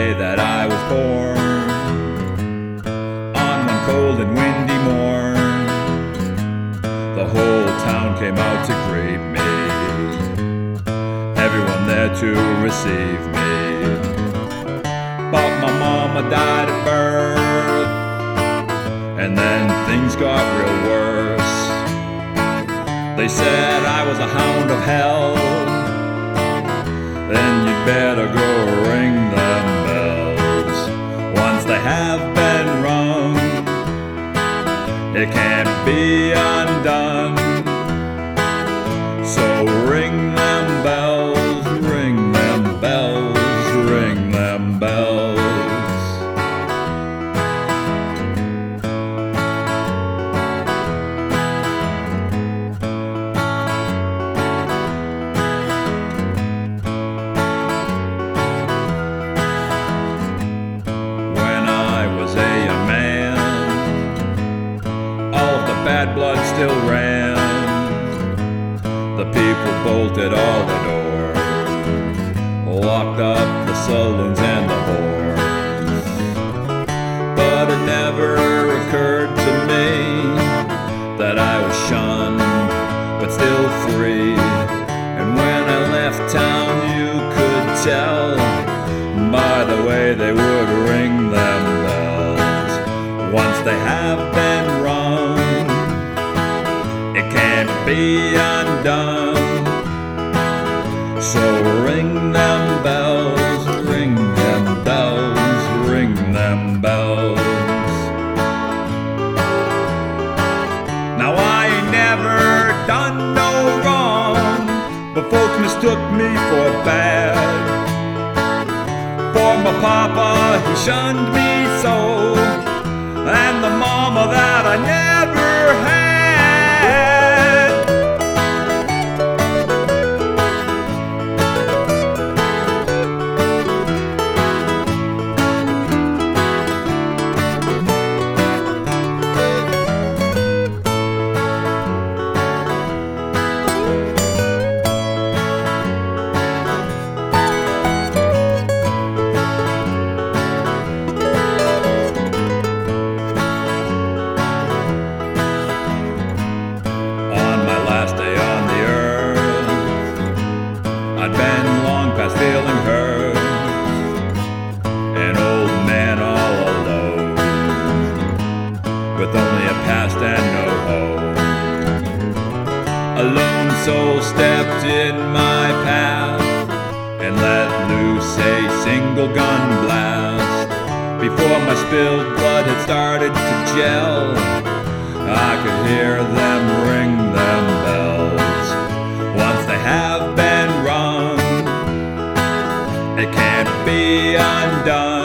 day that I was born, on one cold and windy morn, the whole town came out to greet me, everyone there to receive me. But my mama died at birth, and then things got real worse. They said I was a hound of hell, then you'd better go ring them bells. Once they have been rung, it can't be undone. So ring them bells, ring them bells, ring them bells. Bad blood still ran. The people bolted all the doors, locked up the saloons and the whores. But it never occurred to me that I was shunned, but still free. And when I left town, you could tell by the way they would ring them bells. Once they have been rung, it can't be undone. So ring them bells, ring them bells, ring them bells. Now I ain't never done no wrong, but folks mistook me for bad. For my papa, he shunned me so, and the mama that I never had. I'd been long past feeling hurt, an old man all alone, with only a past and no hope. A lone soul stepped in my path and let loose a single gun blast. Before my spilled blood had started to gel, I could hear them ring them bells. Once they have been rung, it can't be undone.